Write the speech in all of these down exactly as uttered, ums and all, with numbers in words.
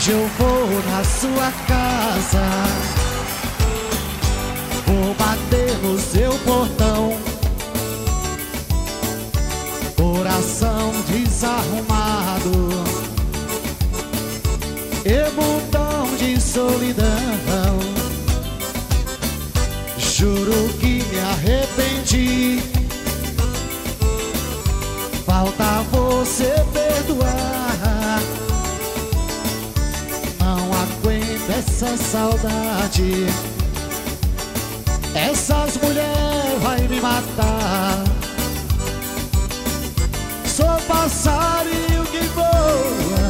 Hoje eu vou na sua casa, vou bater no seu portão. Coração desarrumado, ebundão de solidão. Juro que me arrependi, falta você perdoar. Não aguento essa saudade, essas mulheres vai me matar. Sou passarinho que voa,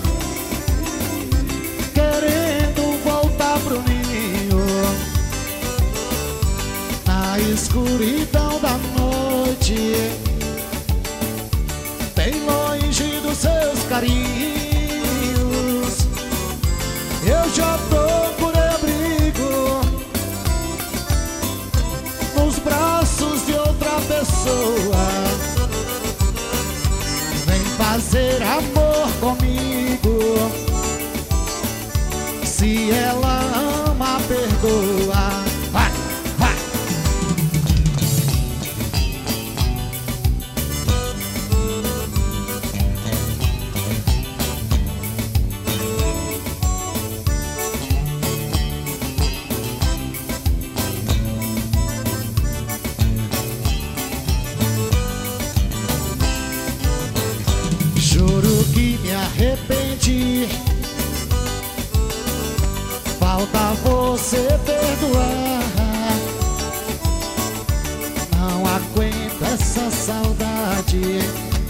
querendo voltar pro ninho, na escuridão da noite, bem longe dos seus carinhos. Eu já procurei abrigo nos braços de outra pessoa. Vem fazer amor comigo, se ela ama, perdoa. Vai, vai. Juro que me arrependi, falta você perdoar. Não aguento essa saudade,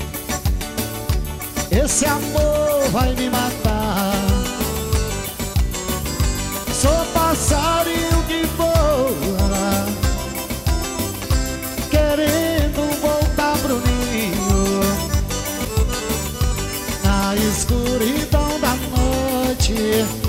esse amor vai me matar. Sou passarinho que voa, querendo voltar pro ninho, na escuridão da noite,